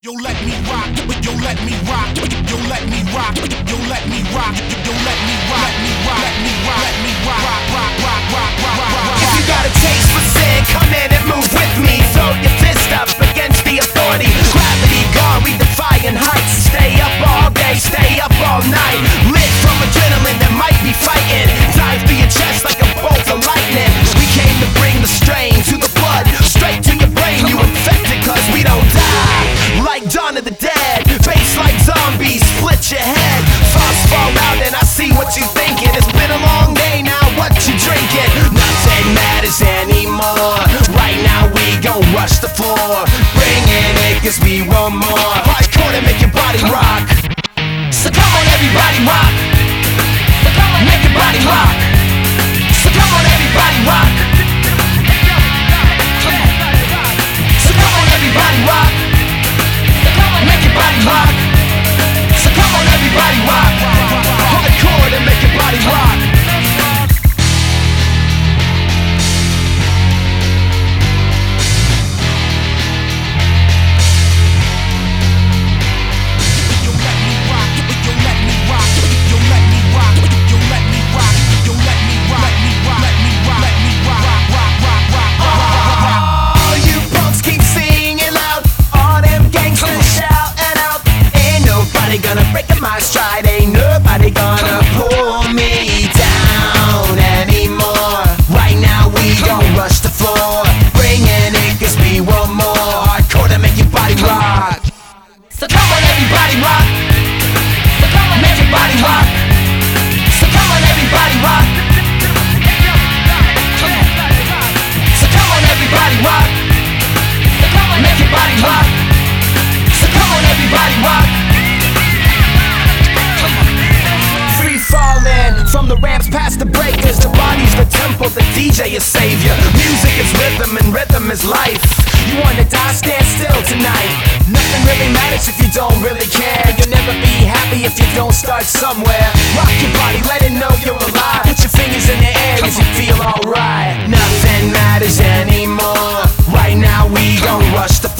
Yo, let me rock, yo, let me rock, yo, let me rock, yo, let me rock, yo, let me rock, let me rock, let me rock, let me rock, rock. If you got a taste for sin, come in and move with me. Throw your fist up against the authority. Gravity guard, we defying heights. Stay up all day, stay up all night. Lit from adrenaline that might be fighting. Dive through your chest like a bolt of lightning. We came to bring the strain to the blood, straight to your brain. You infected cause we don't die. Like Dawn of the Dead, face like zombies, split your head. Thoughts fall out and I see what you thinking. It's been a long day now, what you drinking? Nothing matters anymore. Right now we gon' rush the floor. Bring it cause we want more. Hardcore to make your body rock. So come on everybody rock. Make your body rock. So come on everybody rock. So come on everybody rock. Make your body rock. So come on everybody rock. Hardcore to make your body rock. Yo, let me rock, yo, let me rock, yo, let me rock, yo, let me rock, yo, let me rock, let me rock, let me rock, let me rock. All you punks keep singing loud. All them gangsters shouting out. Ain't nobody gonna break my stride. Ain't nobody gonna pull me down anymore. Right now we gon' rush the floor. Bringing it cause we want more. Hardcore to make your body rock. So come on everybody rock. So come on make your body rock. So come on everybody rock. So come on everybody rock. So come on make your body rock. So come on everybody rock. Free falling from the ramps past the breakers. The body's the temple, the DJ is savior. Music is rhythm and rhythm is life. You wanna die, stand still tonight. Nothing really matters if you don't really care. You'll never be happy if you don't start somewhere. Rock your body, let it know you're alive. Put your fingers in the air as you feel alright. Nothing matters anymore. Right now we gon' rush the